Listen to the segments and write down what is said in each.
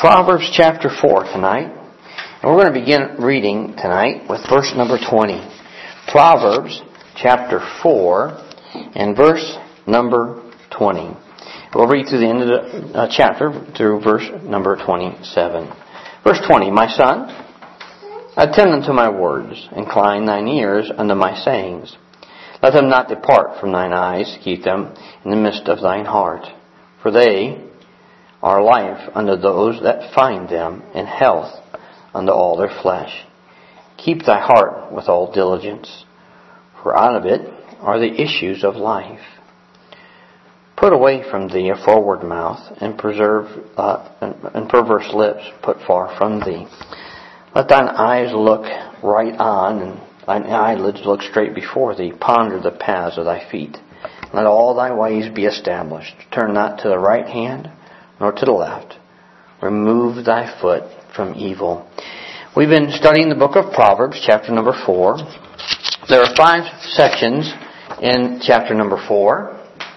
Proverbs chapter 4 tonight. And we're going to begin reading tonight with verse number 20. Proverbs chapter 4 and verse number 20. We'll read through the end of the chapter through verse number 27. Verse 20, My son, attend unto my words, incline thine ears unto my sayings. Let them not depart from thine eyes, keep them in the midst of thine heart. For they are life unto those that find them, and health unto all their flesh. Keep thy heart with all diligence, for out of it are the issues of life. Put away from thee a forward mouth, and and perverse lips put far from thee. Let thine eyes look right on, and thine eyelids look straight before thee. Ponder the paths of thy feet. Let all thy ways be established. Turn not to the right hand, nor to the left. Remove thy foot from evil. We've been studying the book of Proverbs, chapter number 4. There are 5 sections in chapter number 4.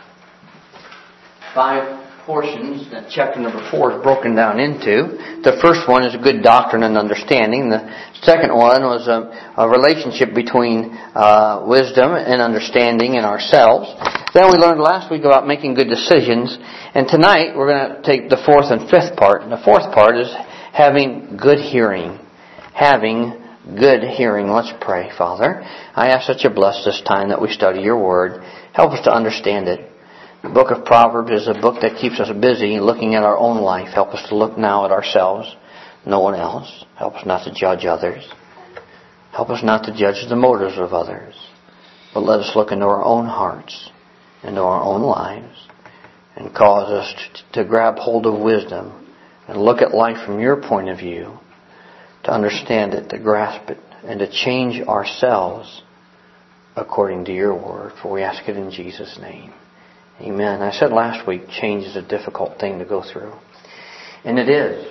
5 portions that chapter number 4 is broken down into. The first one is good doctrine and understanding. The second one was a relationship between wisdom and understanding in ourselves. Then we learned last week about making good decisions. And tonight we're going to take the 4th and 5th part. And the 4th part is having good hearing. Having good hearing. Let's pray. Father, I ask that you bless this time that we study your word. Help us to understand it. The book of Proverbs is a book that keeps us busy looking at our own life. Help us to look now at ourselves, no one else. Help us not to judge others. Help us not to judge the motives of others. But let us look into our own hearts, into our own lives, and cause us to grab hold of wisdom and look at life from your point of view, to understand it, to grasp it, and to change ourselves according to your word. For we ask it in Jesus' name. Amen. I said last week, change is a difficult thing to go through. And it is.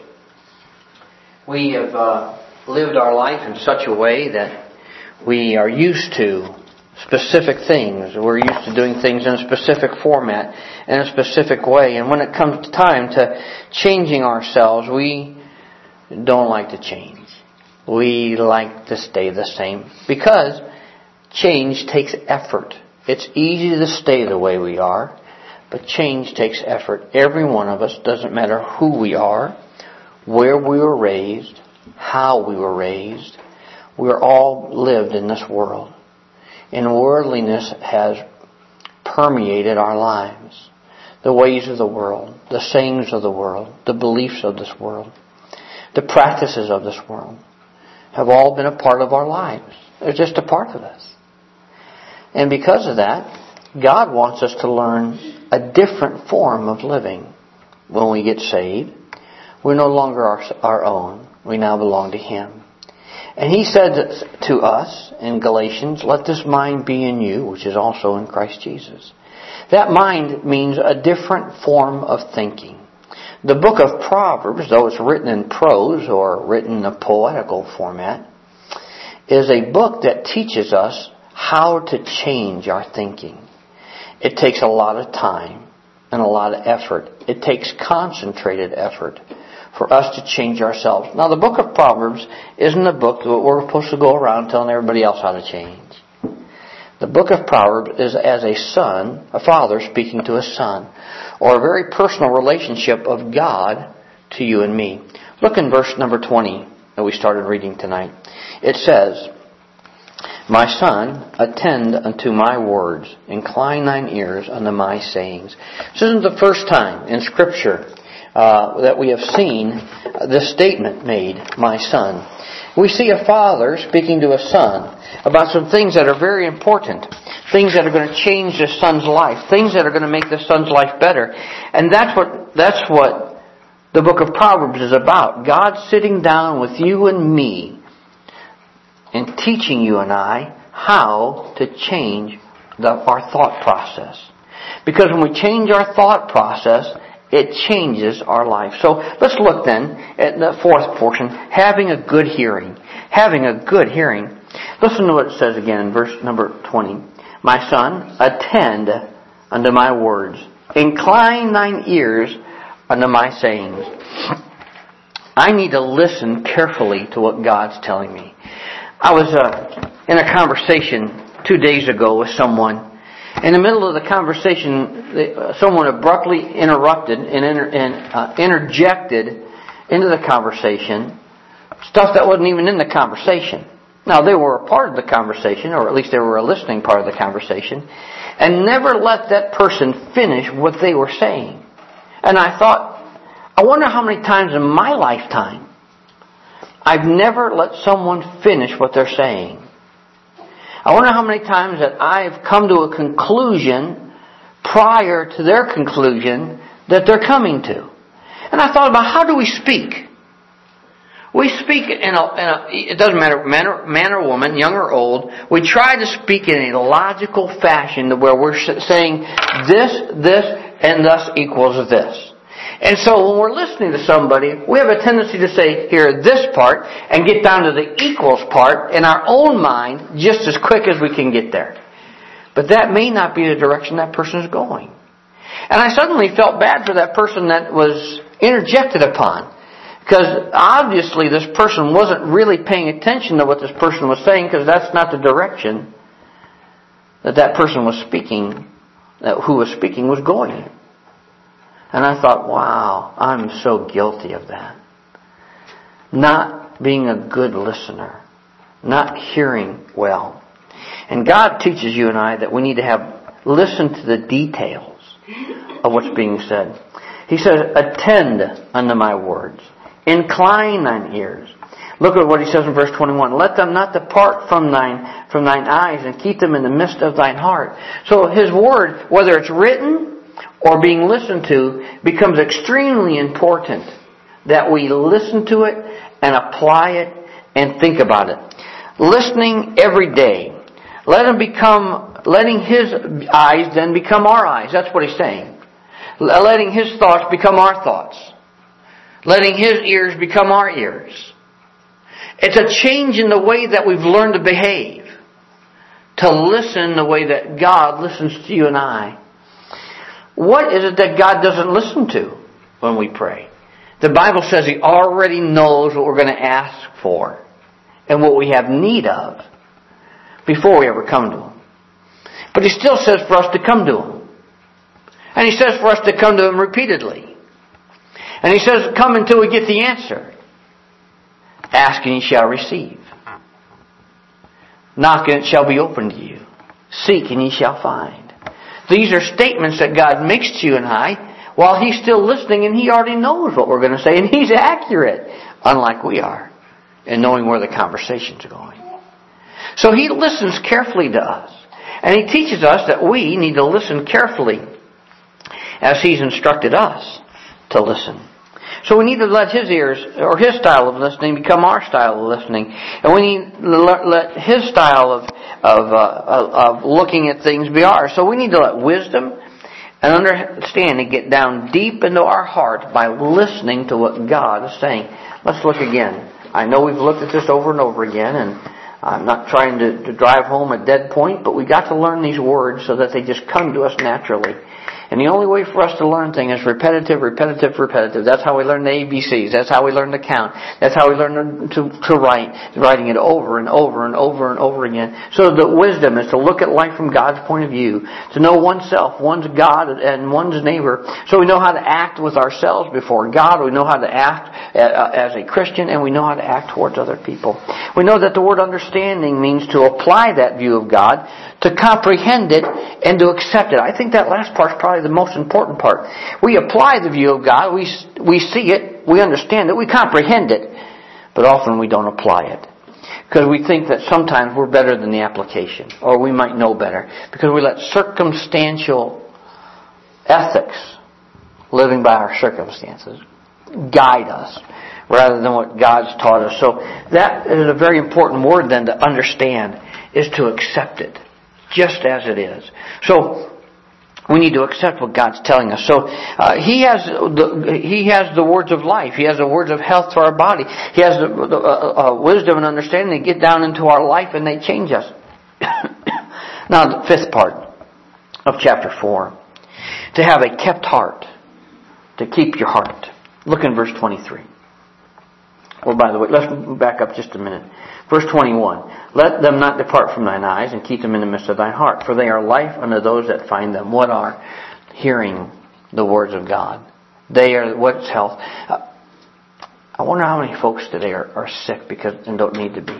We have lived our life in such a way that we are used to specific things. We're used to doing things in a specific format, in a specific way. And when it comes time to changing ourselves, we don't like to change. We like to stay the same. Because change takes effort. It's easy to stay the way we are, but change takes effort. Every one of us, doesn't matter who we are, where we were raised, how we were raised, we're all lived in this world. And worldliness has permeated our lives. The ways of the world, the sayings of the world, the beliefs of this world, the practices of this world have all been a part of our lives. They're just a part of us. And because of that, God wants us to learn a different form of living. When we get saved, we're no longer our own. We now belong to Him. And He said to us in Galatians, let this mind be in you, which is also in Christ Jesus. That mind means a different form of thinking. The book of Proverbs, though it's written in prose or written in a poetical format, is a book that teaches us how to change our thinking. It takes a lot of time and a lot of effort. It takes concentrated effort for us to change ourselves. Now, the book of Proverbs isn't a book that we're supposed to go around telling everybody else how to change. The book of Proverbs is as a father speaking to a son, or a very personal relationship of God to you and me. Look in verse number 20 that we started reading tonight. It says, My son, attend unto my words, incline thine ears unto my sayings. This isn't the first time in Scripture that we have seen this statement made, my son. We see a father speaking to a son about some things that are very important, things that are going to change the son's life, things that are going to make the son's life better. And that's what the book of Proverbs is about. God sitting down with you and me and teaching you and I how to change our thought process. Because when we change our thought process, it changes our life. So let's look then at the 4th portion, having a good hearing. Having a good hearing. Listen to what it says again in verse number 20. My son, attend unto my words. Incline thine ears unto my sayings. I need to listen carefully to what God's telling me. I was in a conversation 2 days ago with someone. In the middle of the conversation, someone abruptly interrupted and interjected into the conversation stuff that wasn't even in the conversation. Now, they were a part of the conversation, or at least they were a listening part of the conversation, and never let that person finish what they were saying. And I thought, I wonder how many times in my lifetime I've never let someone finish what they're saying. I wonder how many times that I've come to a conclusion prior to their conclusion that they're coming to. And I thought about, how do we speak? We speak it doesn't matter, man or woman, young or old, we try to speak in a logical fashion where we're saying this, and thus equals this. And so when we're listening to somebody, we have a tendency to say, here, this part, and get down to the equals part in our own mind just as quick as we can get there. But that may not be the direction that person is going. And I suddenly felt bad for that person that was interjected upon. Because obviously this person wasn't really paying attention to what this person was saying, because that's not the direction that person was speaking, who was speaking was going in. And I thought, wow, I'm so guilty of that. Not being a good listener. Not hearing well. And God teaches you and I that we need to listen to the details of what's being said. He says, attend unto my words. Incline thine ears. Look at what he says in verse 21. Let them not depart from thine eyes, and keep them in the midst of thine heart. So his word, whether it's written or being listened to, becomes extremely important that we listen to it and apply it and think about it. Listening every day. Letting his eyes then become our eyes. That's what he's saying. Letting his thoughts become our thoughts. Letting his ears become our ears. It's a change in the way that we've learned to behave. To listen the way that God listens to you and I. What is it that God doesn't listen to when we pray? The Bible says He already knows what we're going to ask for and what we have need of before we ever come to Him. But He still says for us to come to Him. And He says for us to come to Him repeatedly. And He says, come until we get the answer. Ask and ye shall receive. Knock and it shall be opened to you. Seek and ye shall find. These are statements that God makes to you and I while He's still listening, and He already knows what we're going to say, and He's accurate, unlike we are, in knowing where the conversation's going. So He listens carefully to us. And He teaches us that we need to listen carefully as He's instructed us to listen. So we need to let His ears, or His style of listening, become our style of listening. And we need to let His style of looking at things be ours. So we need to let wisdom and understanding get down deep into our heart by listening to what God is saying. Let's look again. I know we've looked at this over and over again, and I'm not trying to drive home a dead point, but we got to learn these words so that they just come to us naturally. And the only way for us to learn things is repetitive. That's how we learn the ABCs. That's how we learn to count. That's how we learn to write. Writing it over and over and over and over again. So the wisdom is to look at life from God's point of view. To know oneself, one's God, and one's neighbor. So we know how to act with ourselves before God. We know how to act as a Christian, and we know how to act towards other people. We know that the word understanding means to apply that view of God, to comprehend it, and to accept it. I think that last part's probably the most important part. We apply the view of God, we see it, we understand it, we comprehend it, but often we don't apply it. Because we think that sometimes we're better than the application, or we might know better, because we let circumstantial ethics, living by our circumstances, guide us, rather than what God's taught us. So that is a very important word then to understand, is to accept it, just as it is. So we need to accept what God's telling us. So He has the words of life. He has the words of health to our body. He has the wisdom and understanding to get down into our life, and they change us. Now, the fifth part of chapter 4. To have a kept heart. To keep your heart. Look in verse 23. Well, by the way, let's back up just a minute. Verse 21. Let them not depart from thine eyes, and keep them in the midst of thine heart, for they are life unto those that find them. What are? Hearing the words of God. They are, what's health? I wonder how many folks today are sick and don't need to be.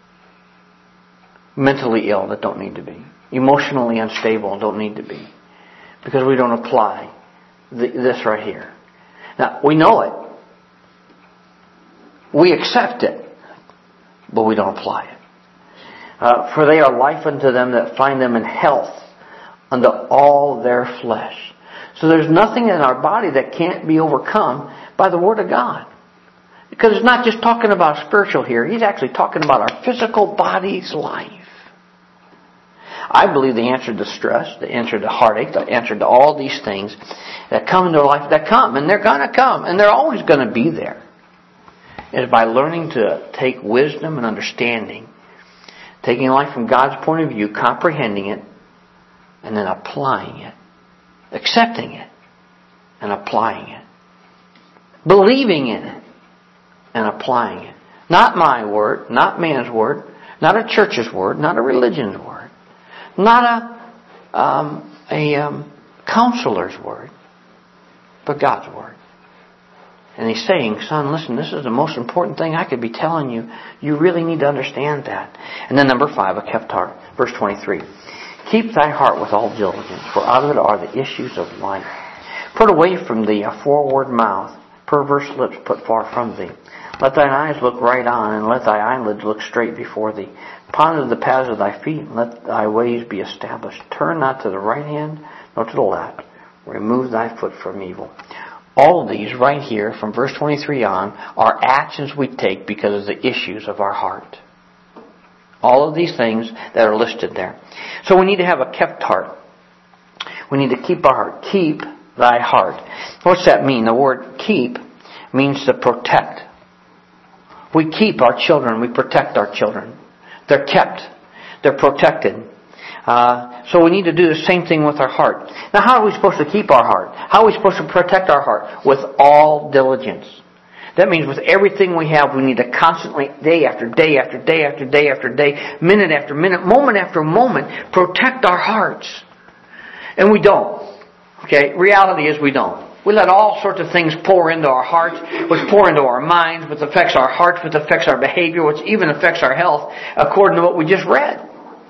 Mentally ill that don't need to be. Emotionally unstable and don't need to be. Because we don't apply this right here. Now, we know it. We accept it. But we don't apply it. For they are life unto them that find them in health unto all their flesh. So there's nothing in our body that can't be overcome by the Word of God. Because it's not just talking about spiritual here. He's actually talking about our physical body's life. I believe the answer to stress, the answer to heartache, the answer to all these things that come into our life, that come, and they're going to come, and they're always going to be there, is by learning to take wisdom and understanding, taking life from God's point of view, comprehending it, and then applying it, accepting it, and applying it, believing in it, and applying it. Not my word, not man's word, not a church's word, not a religion's word, not a counselor's word, but God's word. And he's saying, son, listen, this is the most important thing I could be telling you. You really need to understand that. And then number 5, a kept heart. Verse 23. Keep thy heart with all diligence, for out of it are the issues of life. Put away from thee a forward mouth, perverse lips put far from thee. Let thine eyes look right on, and let thy eyelids look straight before thee. Ponder the paths of thy feet, and let thy ways be established. Turn not to the right hand, nor to the left. Remove thy foot from evil. All of these right here, from verse 23 on, are actions we take because of the issues of our heart. All of these things that are listed there. So we need to have a kept heart. We need to keep our heart. Keep thy heart. What's that mean? The word keep means to protect. We keep our children. We protect our children. They're kept. They're protected. So we need to do the same thing with our heart. Now, how are we supposed to keep our heart? How are we supposed to protect our heart? With all diligence. That means with everything we have, we need to constantly, day after day after day after day after day, minute after minute, moment after moment, protect our hearts. And we don't. Okay? Reality is we don't. We let all sorts of things pour into our hearts, which pour into our minds, which affects our hearts, which affects our behavior, which even affects our health, according to what we just read.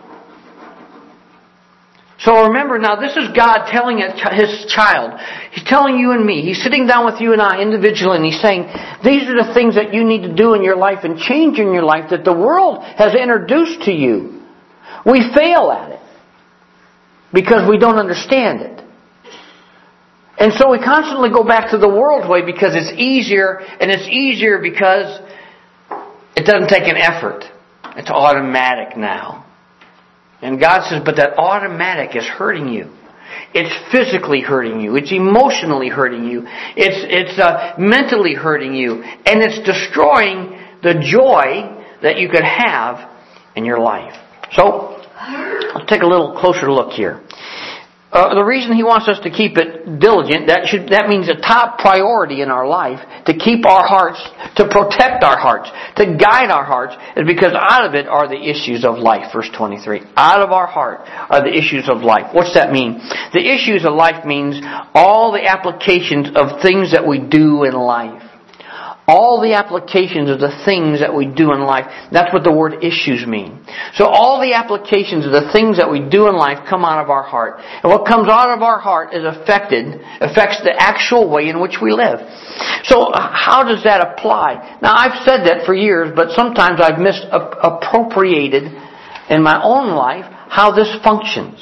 So remember now, this is God telling His child. He's telling you and me. He's sitting down with you and I individually, and He's saying, these are the things that you need to do in your life and change in your life that the world has introduced to you. We fail at it because we don't understand it. And so we constantly go back to the world's way because it's easier, and it's easier because it doesn't take an effort. It's automatic now. And God says, but that automatic is hurting you. It's physically hurting you. It's emotionally hurting you. It's mentally hurting you. And it's destroying the joy that you could have in your life. So, let's take a little closer look here. The reason He wants us to keep it diligent, that means a top priority in our life, to keep our hearts, to protect our hearts, to guide our hearts, is because out of it are the issues of life. Verse 23. Out of our heart are the issues of life. What's that mean? The issues of life means all the applications of things that we do in life. All the applications of the things that we do in life. That's what the word issues mean. So all the applications of the things that we do in life come out of our heart. And what comes out of our heart affects the actual way in which we live. So how does that apply? Now I've said that for years, but sometimes I've misappropriated in my own life how this functions.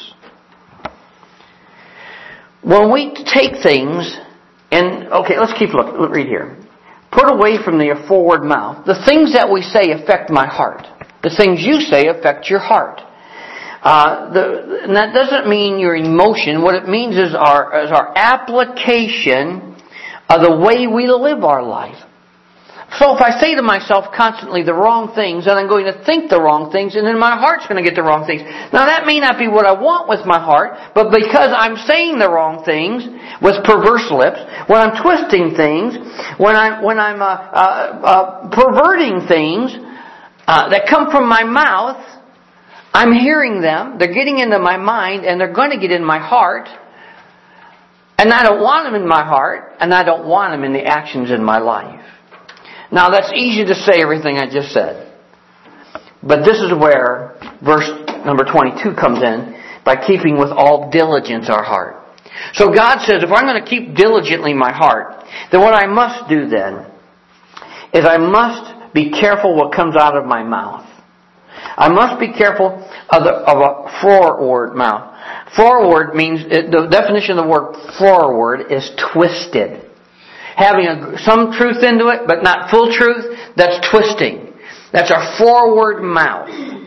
When we take things let's keep looking. Let's read here. Put away from thee a forward mouth. The things that we say affect my heart. The things you say affect your heart. And that doesn't mean your emotion. What it means is our application of the way we live our life. So if I say to myself constantly the wrong things, then I'm going to think the wrong things, and then my heart's going to get the wrong things. Now that may not be what I want with my heart, but because I'm saying the wrong things with perverse lips, when I'm twisting things, when I'm perverting things that come from my mouth, I'm hearing them, they're getting into my mind, and they're going to get in my heart. And I don't want them in my heart, and I don't want them in the actions in my life. Now that's easy to say everything I just said. But this is where verse number 22 comes in, by keeping with all diligence our heart. So God says, if I'm going to keep diligently my heart, then what I must do then is I must be careful what comes out of my mouth. I must be careful of a forward mouth. Forward means, the definition of the word forward is twisted. Having some truth into it, but not full truth, that's twisting. That's our forward mouth.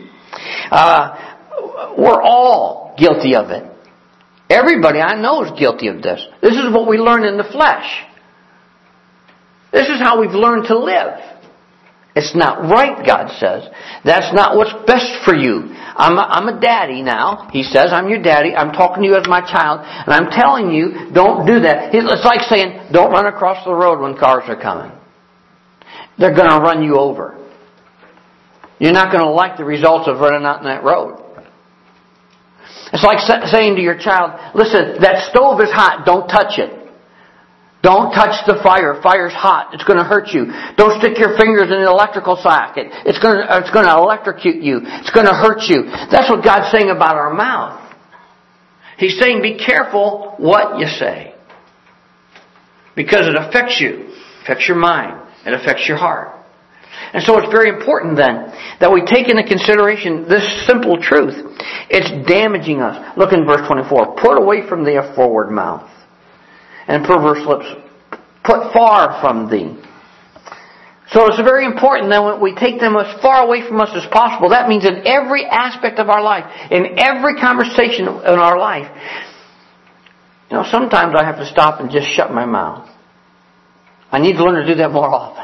We're all guilty of it. Everybody I know is guilty of this. This is what we learn in the flesh. This is how we've learned to live. It's not right, God says. That's not what's best for you. I'm a daddy now. He says, I'm your daddy. I'm talking to you as my child. And I'm telling you, don't do that. It's like saying, don't run across the road when cars are coming. They're going to run you over. You're not going to like the results of running out on that road. It's like saying to your child, listen, that stove is hot. Don't touch it. Don't touch the fire. Fire's hot. It's going to hurt you. Don't stick your fingers in the electrical socket. It's going to electrocute you. It's going to hurt you. That's what God's saying about our mouth. He's saying be careful what you say. Because it affects you. It affects your mind. It affects your heart. And so it's very important then that we take into consideration this simple truth. It's damaging us. Look in verse 24. Put away from thee a forward mouth, and perverse lips put far from thee. So it's very important that when we take them as far away from us as possible. That means in every aspect of our life, in every conversation in our life. You know, sometimes I have to stop and just shut my mouth. I need to learn to do that more often.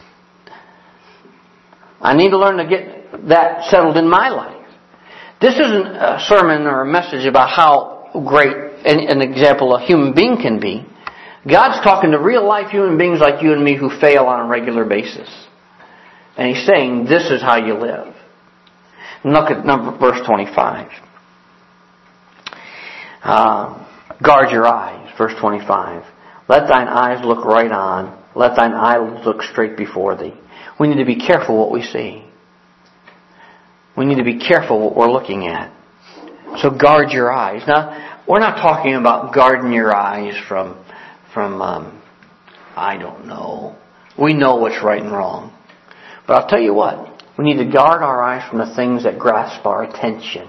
I need to learn to get that settled in my life. This isn't a sermon or a message about how great an example a human being can be. God's talking to real life human beings like you and me who fail on a regular basis. And He's saying, this is how you live. And look at verse 25. Guard your eyes, verse 25. Let thine eyes look right on. Let thine eyes look straight before thee. We need to be careful what we see. We need to be careful what we're looking at. So guard your eyes. Now, we're not talking about guarding your eyes from I don't know. We know what's right and wrong. But I'll tell you what. We need to guard our eyes from the things that grasp our attention.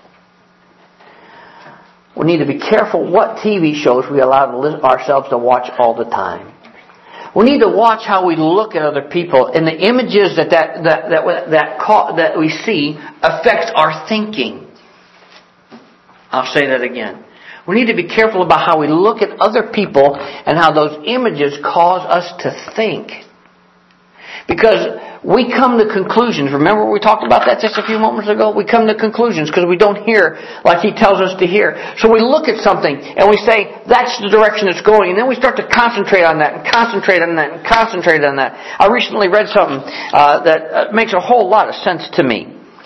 We need to be careful what TV shows we allow ourselves to watch all the time. We need to watch how we look at other people, and the images that we see affects our thinking. I'll say that again. We need to be careful about how we look at other people and how those images cause us to think. Because we come to conclusions. Remember we talked about that just a few moments ago? We come to conclusions because we don't hear like He tells us to hear. So we look at something and we say, that's the direction it's going. And then we start to concentrate on that and concentrate on that and concentrate on that. I recently read something that makes a whole lot of sense to me.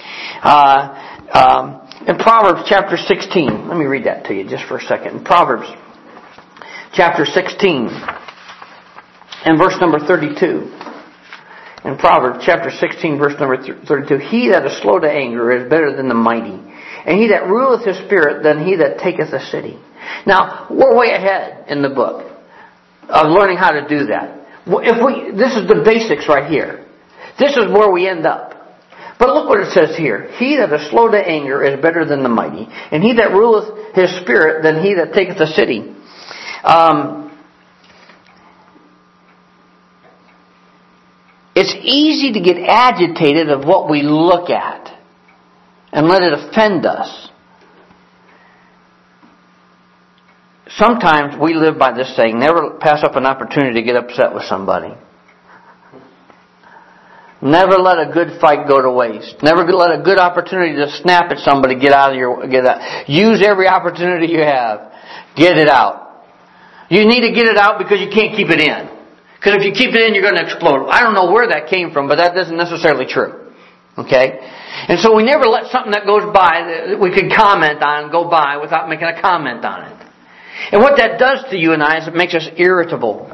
In Proverbs chapter 16. Let me read that to you just for a second. In Proverbs chapter 16 and verse number 32. In Proverbs chapter 16 verse number 32. He that is slow to anger is better than the mighty, and he that ruleth his spirit than he that taketh a city. Now, we're way ahead in the book of learning how to do that. This is the basics right here. This is where we end up. But look what it says here. He that is slow to anger is better than the mighty, and he that ruleth his spirit than he that taketh a city. It's easy to get agitated of what we look at and let it offend us. Sometimes we live by this saying, never pass up an opportunity to get upset with somebody. Never let a good fight go to waste. Never let a good opportunity to snap at somebody get out. Use every opportunity you have. Get it out. You need to get it out because you can't keep it in. Because if you keep it in, you're going to explode. I don't know where that came from, but that isn't necessarily true. Okay? And so we never let something that goes by that we can comment on go by without making a comment on it. And what that does to you and I is it makes us irritable.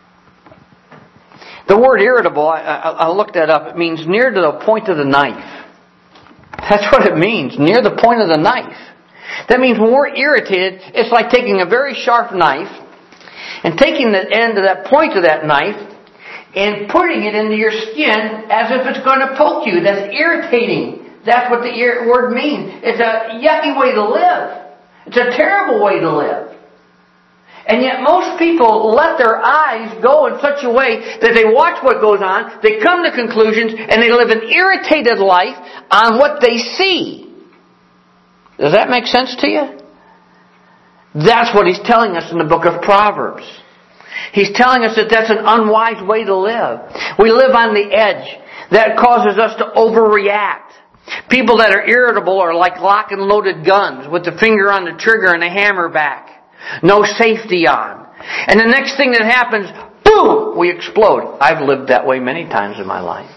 The word irritable, I looked that up. It means near to the point of the knife. That's what it means, near the point of the knife. That means when we're irritated, it's like taking a very sharp knife and taking the end of that point of that knife and putting it into your skin as if it's going to poke you. That's irritating. That's what the word means. It's a yucky way to live. It's a terrible way to live. And yet most people let their eyes go in such a way that they watch what goes on, they come to conclusions, and they live an irritated life on what they see. Does that make sense to you? That's what he's telling us in the book of Proverbs. He's telling us that that's an unwise way to live. We live on the edge. That causes us to overreact. People that are irritable are like lock and loaded guns with the finger on the trigger and a hammer back. No safety on. And the next thing that happens, boom, we explode. I've lived that way many times in my life.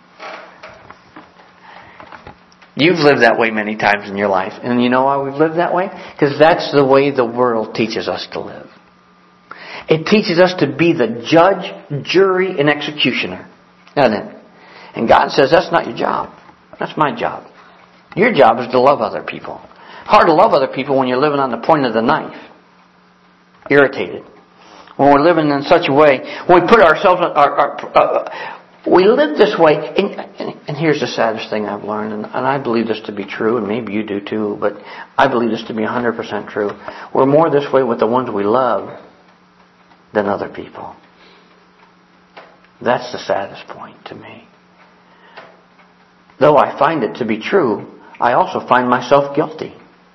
You've lived that way many times in your life. And you know why we've lived that way? Because that's the way the world teaches us to live. It teaches us to be the judge, jury, and executioner. Doesn't it? And God says, that's not your job. That's my job. Your job is to love other people. Hard to love other people when you're living on the point of the knife. Irritated. When we're living in such a way, when we put ourselves, we live this way, and here's the saddest thing I've learned, and I believe this to be true, and maybe you do too, but I believe this to be 100% true. We're more this way with the ones we love than other people. That's the saddest point to me. Though I find it to be true, I also find myself guilty.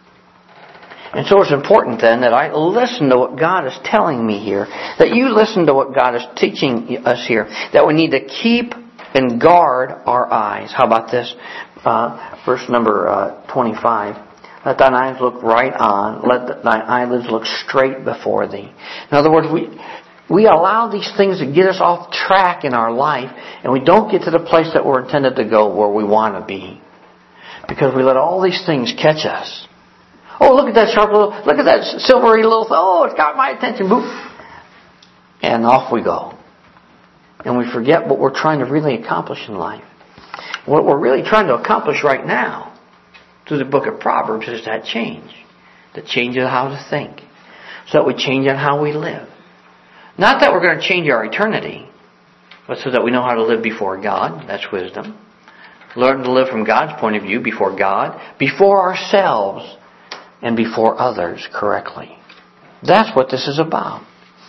And so it's important then that I listen to what God is telling me here. That you listen to what God is teaching us here. That we need to keep and guard our eyes. How about this? Verse number 25. Let thine eyes look right on. Let thine eyelids look straight before thee. In other words, we allow these things to get us off track in our life. And we don't get to the place that we're intended to go where we want to be. Because we let all these things catch us. Oh, look at that sharp little, look at that silvery little, oh, it's got my attention, boop. And off we go. And we forget what we're trying to really accomplish in life. What we're really trying to accomplish right now, through the book of Proverbs, is that change. The change of how to think. So that we change on how we live. Not that we're going to change our eternity, but so that we know how to live before God. That's wisdom. Learn to live from God's point of view, before God, before ourselves, and before others correctly. That's what this is about.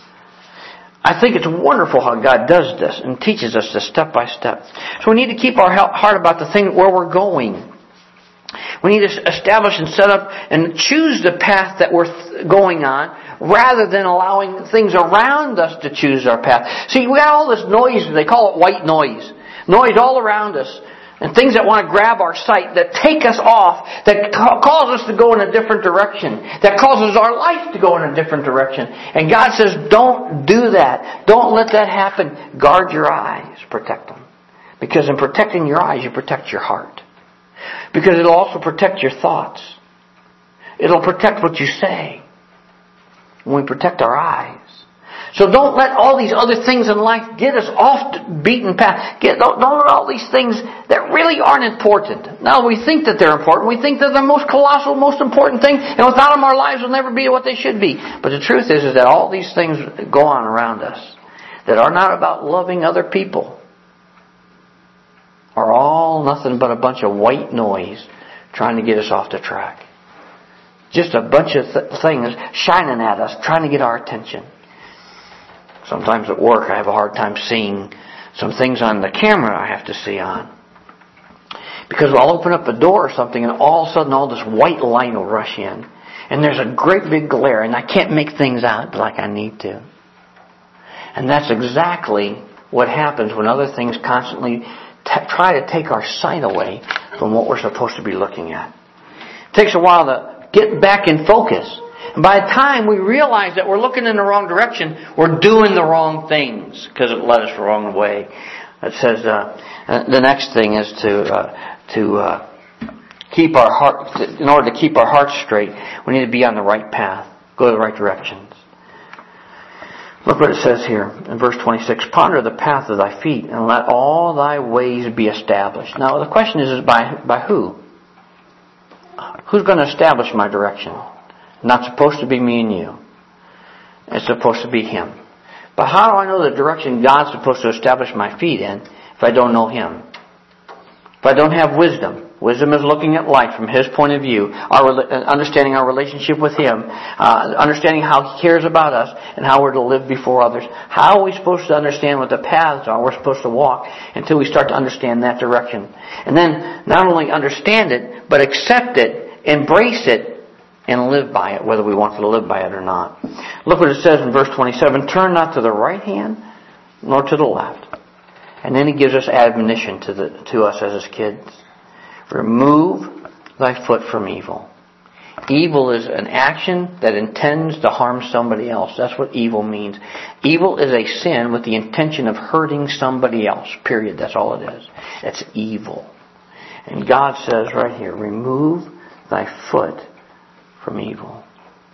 I think it's wonderful how God does this and teaches us this step by step. So we need to keep our heart about the thing where we're going. We need to establish and set up and choose the path that we're going on rather than allowing things around us to choose our path. See, we got all this noise, they call it white noise. Noise all around us. And things that want to grab our sight, that take us off, that cause us to go in a different direction, that causes our life to go in a different direction. And God says, don't do that. Don't let that happen. Guard your eyes. Protect them. Because in protecting your eyes, you protect your heart. Because it'll also protect your thoughts. It'll protect what you say. When we protect our eyes. So don't let all these other things in life get us off the beaten path. Don't let all these things that really aren't important. Now, we think that they're important. We think they're the most colossal, most important thing. And without them, our lives will never be what they should be. But the truth is that all these things go on around us that are not about loving other people are all nothing but a bunch of white noise trying to get us off the track. Just a bunch of things shining at us, trying to get our attention. Sometimes at work I have a hard time seeing some things on the camera I have to see on. Because I'll open up a door or something and all of a sudden all this white light will rush in. And there's a great big glare and I can't make things out like I need to. And that's exactly what happens when other things constantly try to take our sight away from what we're supposed to be looking at. It takes a while to get back in focus. And by the time we realize that we're looking in the wrong direction, we're doing the wrong things because it led us the wrong way. It says the next thing is to keep our heart. In order to keep our hearts straight, we need to be on the right path, go the right directions. Look what it says here in verse 26. Ponder the path of thy feet, and let all thy ways be established. Now the question is by who? Who's going to establish my direction? Not supposed to be me and you. It's supposed to be Him. But how do I know the direction God's supposed to establish my feet in if I don't know Him? If I don't have wisdom. Wisdom is looking at life from His point of view, understanding our relationship with Him, understanding how He cares about us, and how we're to live before others. How are we supposed to understand what the paths are we're supposed to walk until we start to understand that direction? And then not only understand it, but accept it, embrace it, and live by it, whether we want to live by it or not. Look what it says in verse 27. Turn not to the right hand, nor to the left. And then He gives us admonition to us as His kids. Remove thy foot from evil. Evil is an action that intends to harm somebody else. That's what evil means. Evil is a sin with the intention of hurting somebody else. Period. That's all it is. It's evil. And God says right here, remove thy foot from evil.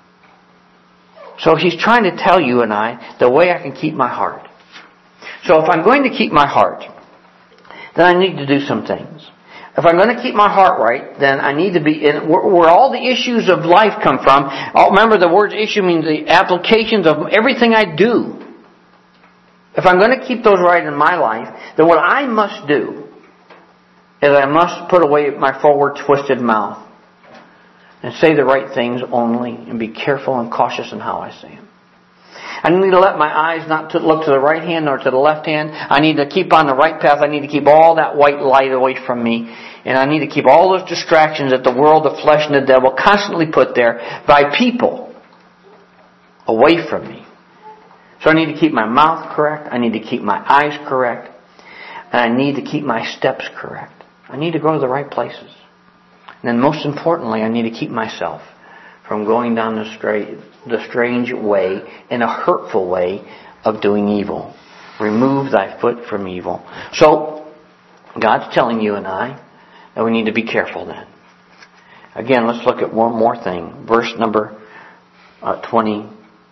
So He's trying to tell you and I the way I can keep my heart. So if I'm going to keep my heart, then I need to do some things. If I'm going to keep my heart right, then I need to be in where all the issues of life come from. Remember, the word issue means the applications of everything I do. If I'm going to keep those right in my life, then what I must do is I must put away my forward twisted mouth and say the right things only and be careful and cautious in how I say them. I need to let my eyes not to look to the right hand nor to the left hand. I need to keep on the right path. I need to keep all that white light away from me. And I need to keep all those distractions that the world, the flesh, and the devil constantly put there by people away from me. So I need to keep my mouth correct. I need to keep my eyes correct. And I need to keep my steps correct. I need to go to the right places. And then most importantly, I need to keep myself from going down the strange way, in a hurtful way of doing evil. Remove thy foot from evil. So, God's telling you and I that we need to be careful then. Again, let's look at one more thing. Verse number 20.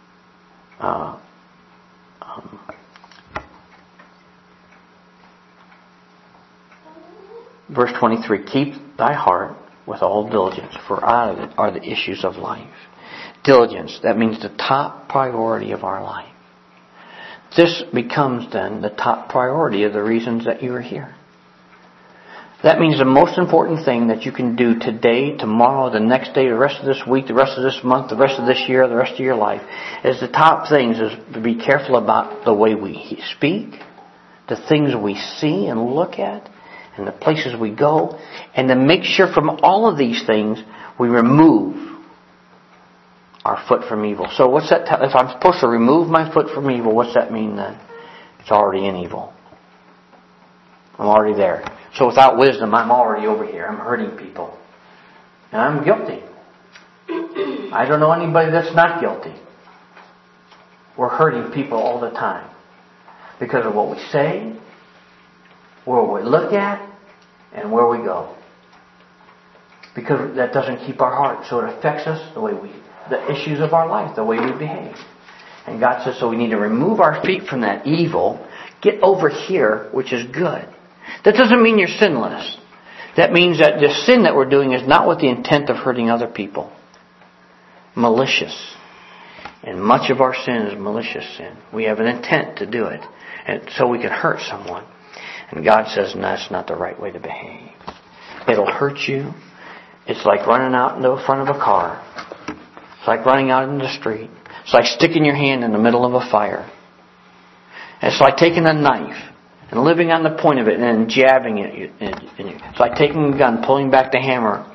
Verse 23. Keep thy heart with all diligence, for out of it are the issues of life. Diligence, that means the top priority of our life. This becomes then the top priority of the reasons that you are here. That means the most important thing that you can do today, tomorrow, the next day, the rest of this week, the rest of this month, the rest of this year, the rest of your life, is the top things is to be careful about the way we speak, the things we see and look at, and the places we go, and to make sure from all of these things we remove our foot from evil. So what's that? If I'm supposed to remove my foot from evil, what's that mean then? It's already in evil. I'm already there. So without wisdom, I'm already over here. I'm hurting people. And I'm guilty. I don't know anybody that's not guilty. We're hurting people all the time because of what we say, where we look at, and where we go. Because that doesn't keep our heart. So it affects us the issues of our life, the way we behave. And God says, so we need to remove our feet from that evil, get over here, which is good. That doesn't mean you're sinless. That means that the sin that we're doing is not with the intent of hurting other people. Malicious. And much of our sin is malicious sin. We have an intent to do it. And so we can hurt someone. And God says, no, that's not the right way to behave. It'll hurt you. It's like running out into the front of a car. It's like running out in the street. It's like sticking your hand in the middle of a fire. It's like taking a knife and living on the point of it and then jabbing it. It's like taking a gun, pulling back the hammer,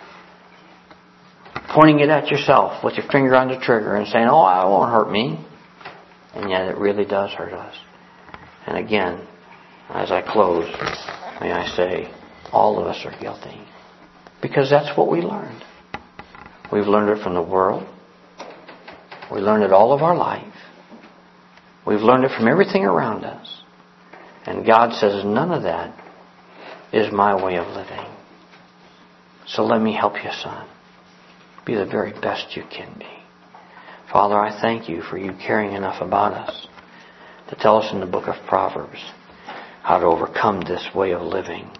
pointing it at yourself with your finger on the trigger and saying, oh, it won't hurt me. And yet it really does hurt us. And again, as I close, may I say, all of us are guilty. Because that's what we learned. We've learned it from the world. We learned it all of our life. We've learned it from everything around us. And God says, none of that is my way of living. So let me help you, son. Be the very best you can be. Father, I thank you for you caring enough about us to tell us in the book of Proverbs how to overcome this way of living